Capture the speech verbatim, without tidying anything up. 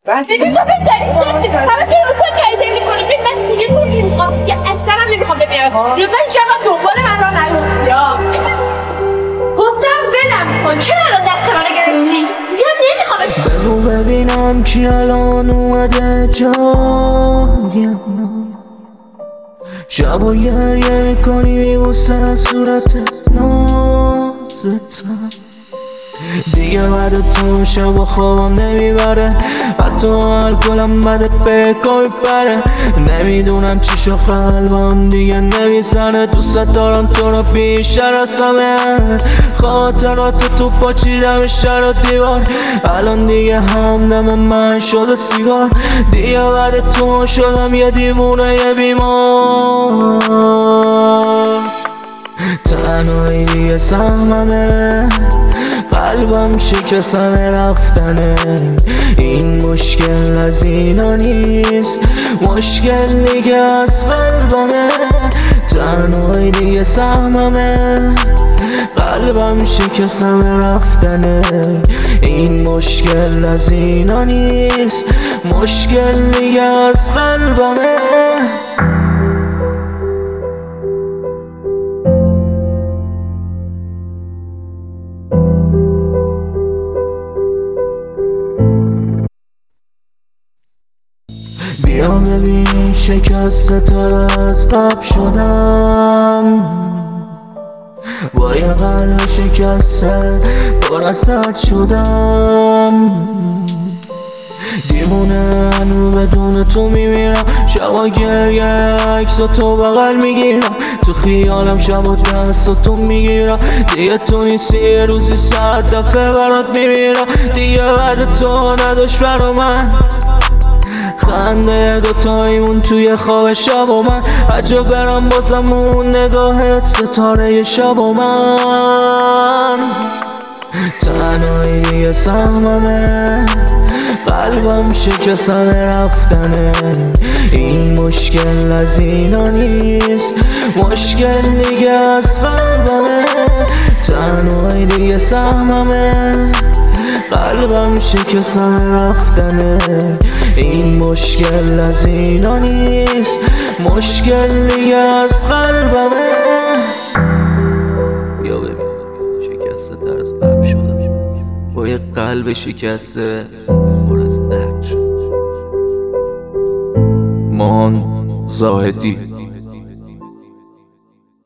بس ببین تو داری همه که رو کردی میکنی ببین من دیگه تو نمیخوام که اصلا هم نمیخوام ببینم لطفا هیچ وقت دنبال من را نیفتی یا گفتم بلم کن چرا الان دست منو گرفتی نیاز نمیخوام بگو ببینم کی الان اومده جای من شب و گریه میکنی میبوسه صورت نازتم دیگه بعد تو شب و خوابم نمیبره حتی الکلم بده بکا میبره نمیدونم چی شو قلبم دیگه نمیزنه دوست دارم تو رو بیشتر از همه خاطرات تو پاچیدم شهر و دیوار الان دیگه همدم من شده سیگار دیگه بعد تو شدم یه دیوونه یه بیمار تنهایی دیگه سهممه قلبم شکستن رفتنه این مشکل از اینا نیست مشکل دیگه از قلبمه تنهایی دیگه سهممه قلبم شکستن رفتنه این مشکل از اینا نیست مشکل دیگه از قلبمه بیا ببین شکسته تر از قبل شدم با یه قلب شکسته پر از درد شدم دیوونه هنو بدون تو میمیرم شبا گریه عکس تو بغل میگیرم تو خیالم شبا دست تو میگیرم دیگه تو نیستی یه روزی صد دفعه برات میمیرم دیگه بعد تو نداشت برا من خنده دوتایمون توی خواب شب و من عجب برم بازم اون نگاهت ستاره شب و من تنهایی دیگه سهممه قلبم شکستن رفتنه این مشکل از اینا نیست مشکل دیگه از قلبمه تنهایی دیگه سهممه قلبم شکستن رفتنه این مشکل از اینا نیست مشکل دیگه از قلبمه یا ببین شکسته تر از قلب شده با یه قلب شکسته پر از درد شد مان زاهدی